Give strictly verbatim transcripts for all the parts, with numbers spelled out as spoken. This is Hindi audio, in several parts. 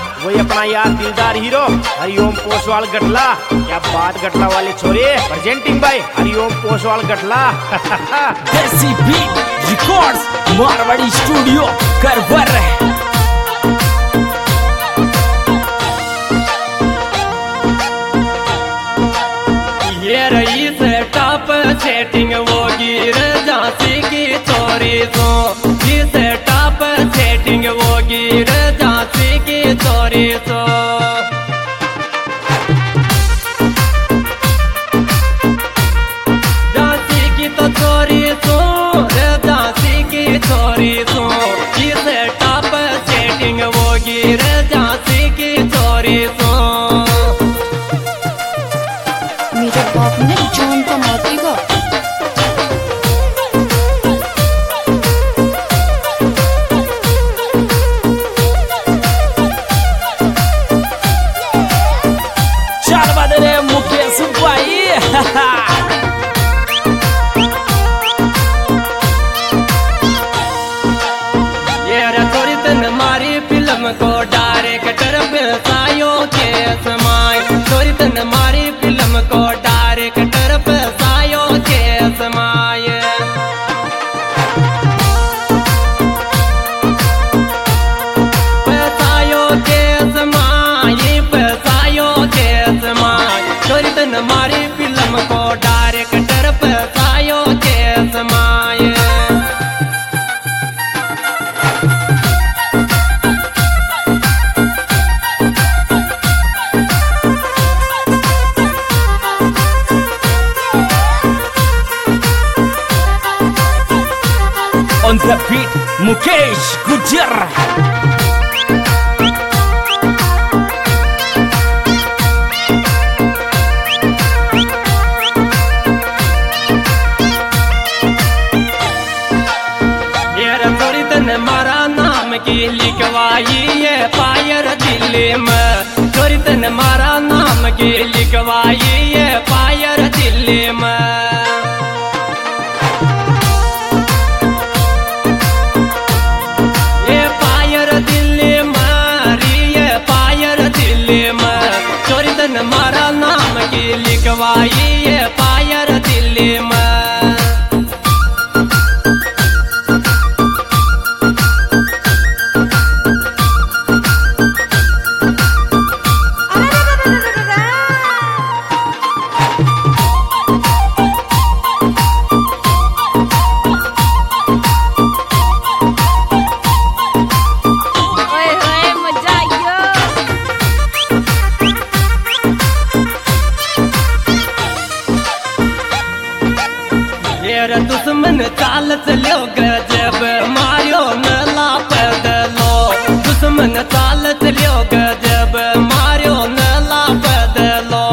वही अपना यार दिलदार हीरो हरिओम पोसवाल गटला। क्या बात गटला वाले छोरे, presenting by Hariom Poswal Gatla. Desi beat records Marwari studio Karwar. ये रही से टॉप सेटिंग वो गिर झांसी की चोरी सो, जिसे टॉप सेटिंग वो गिर झांसी की चोरी सो। झांसी की तो चोरी सो रे, झांसी की चोरी सो, जिसे टॉप सेटिंग वो गिर झांसी की चोरी सो। मेरे बाप ने जान का माती का चल बदले मुकेश भाई। ये रतोरी तन मारी फिल्म को डायरेक्टर व्यवसायों के समाय, चोरी तन मारी फिल्म को डायरेक्टर व्यवसायों के समाय। व्यवसायों के समाय, व्यवसायों के समाय, चोरी तन मारी फिल्म को डायरेक्टर व्यवसायों के समाय। On the beat मुकेश गुजर। मारा नाम की लिखवाई ये पायर दिल्ली में, चोरी तन मारा नाम की लिखवाई ये पायर दिल्ली में। ये पायर दिल्ली मारी ये पायर दिल्ली में, चोरी तन मारा नाम की लिखवाई ये पायर दिल्ली में। दुश्मन चाल चलो गजब मारियो न लाप दलो, दुश्मन चाल चलो गजब मारियो न लाप दलो।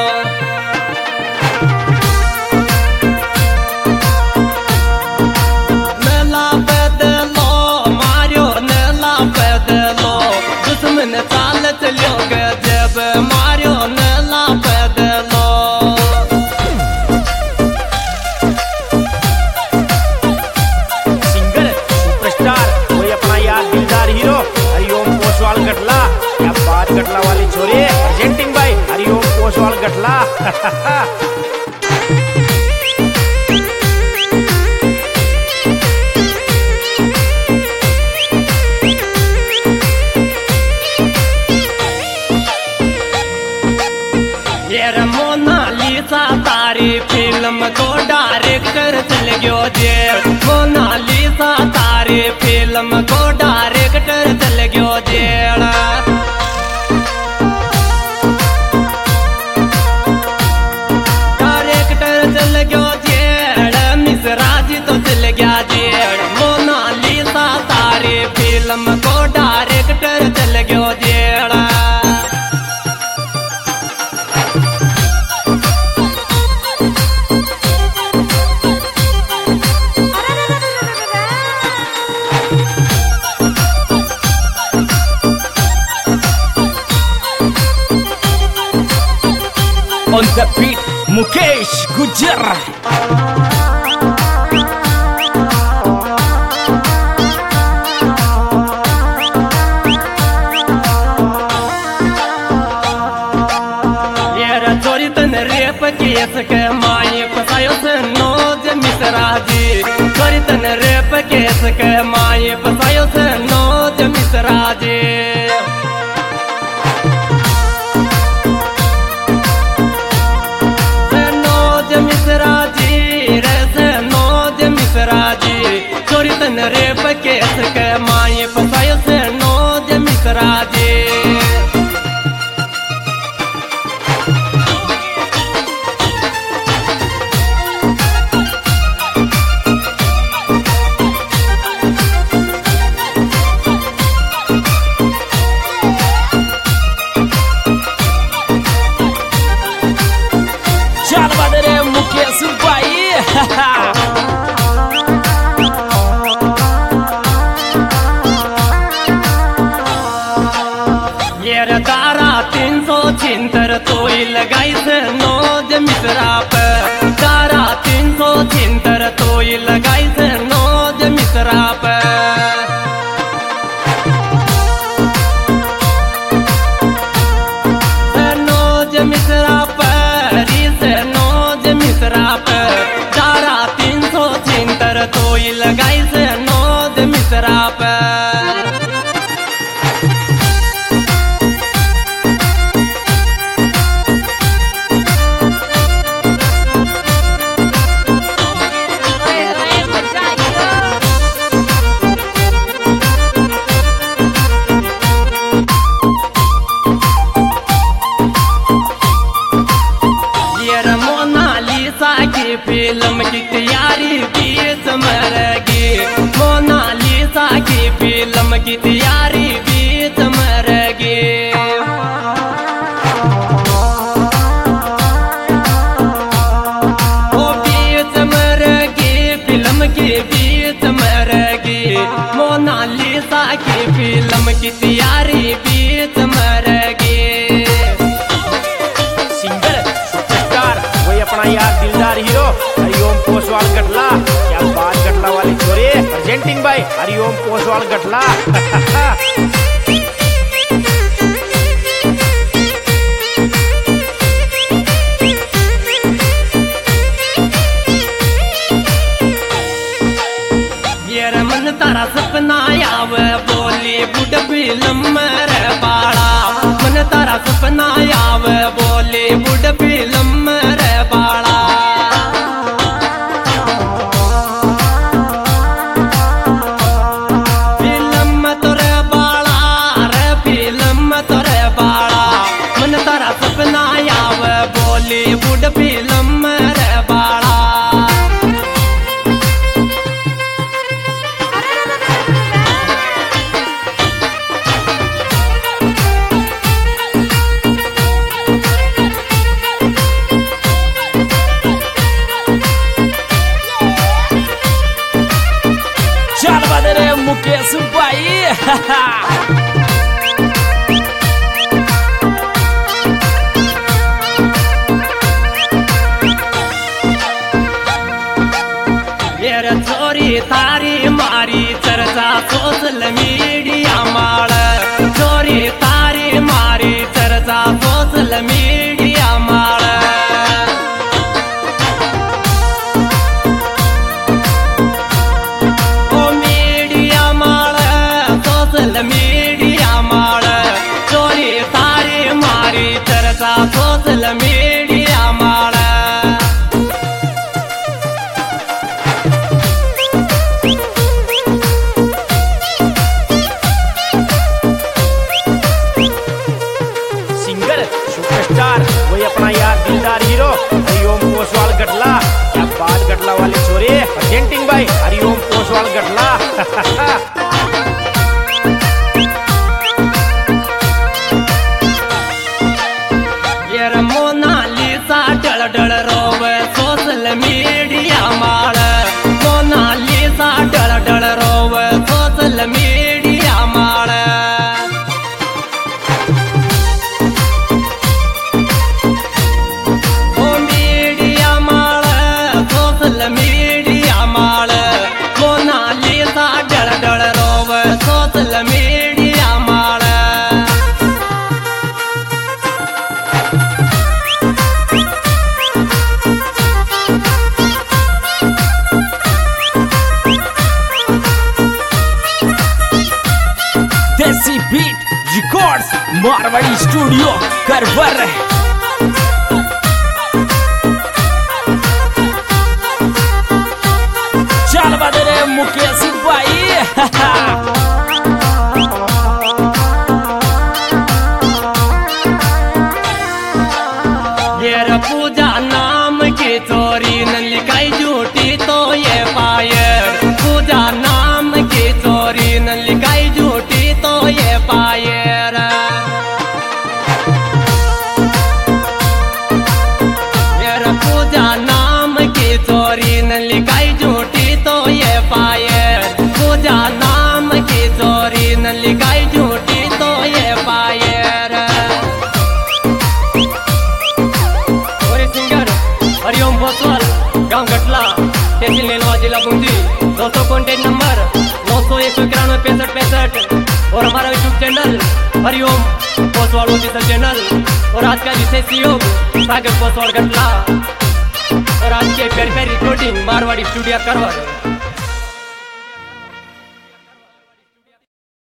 न लाप दलो मारियो न लाप दलो, दुश्मन चाल चलो गजब मारियो न लाप दलो। गटला। क्या बात गटला वाली छोरी, प्रेजेंटिंग बाय हरिओम पोसवाल गटला। ये मोनालिसा तारी फिल्म को डायरेक्टर चल गयो जेल, मोनालिसा तारी फिल्म को डायरेक्टर चल गयो जेल। डायरेक्टर चल गयो जेल, मिश्रा जी तो चल गया जेल, मोनालिसा तारी फिल्म को डायरेक्टर चल गयो jail. On the beat Mukesh Gujar. Case के माई फसायो से नोज मिश्रा जी छोरी तन रेप केस के माई फसायो से नोज मिश्रा जी नोज मिश्रा जी रे से नोज मिश्रा जी छोरी तन रेप केस के माई फसायो से नोज मिश्रा जी चल बदरे मुकेश भाई ये रे तारा तीन सौ छिहत्तर तो ही लगाई से नोज मिश्रा पे तारा तीन सौ छिहत्तर तो ही लगाई से नोज मिश्रा पे नोज मिश्रा पे री से नोज मिश्रा पे तारा तीन सौ छिहत्तर तो ही लगाई से नोज मिश्रा पे की फिल्म की तैयारी बीच मरेगी मोनालिसा की फिल्म की तैयारी बीच मरेगी ओ बीच मरेगी फिल्म की बीच मरेगी मोनालिसा की फिल्म की तैयारी बीच मरेगी अपना यार दिलदार हीरो हरिओम पोसवाल गटला क्या बात गटला वाली छोरी प्रेजेंटिंग बाय हरिओम पोसवाल गटला ये रमन तारा सपना आवे बॉलीवुड फिल्म रे बाड़ा मन तारा सपना आवे बॉलीवुड फिल्म रे बाड़ा फिल्म तोरे बाड़ा रे फिल्म तोरे बाड़ा मन तारा सपना आवे बॉलीवुड फिल्म रे बाड़ा चल बदरे मुकेश भाई ये रे छोरी तारी मारी चर्चा सोशल मीडिया माड़ छोरी तारी मारी चर्चा सोशल मीडिया माड़ ओ मीडिया माड़ social media Desi beat records Marwari studio Karwar. चल बदे रे मुकेश भाई ये पूजा नाम की चोरी न लिखाई झूठी तो ये पायर। पूजा नाम की चोरी न लिखाई झूठी तो ये पायर। ये पूजा नाम की चोरी न लिखाई झूठी तो ये पायर। पूजा नाम की चोरी न लिखाई झूठी तो ये पायर। हरिओम भोसवाल गांव गटला तहसील नेलवा जिला बूंदी। दोस्तों कॉन्टेक्ट नंबर नौ सौ एक सौ इक्यानवे पैंसठ पैंसठ और हमारा YouTube channel Hariom Poswal official channel. और आज का विशेष सहयोग सागर भोसवाल गटला और आज के प्यारी प्यारी रिकॉर्डिंग मारवाड़ी स्टूडियो करवा।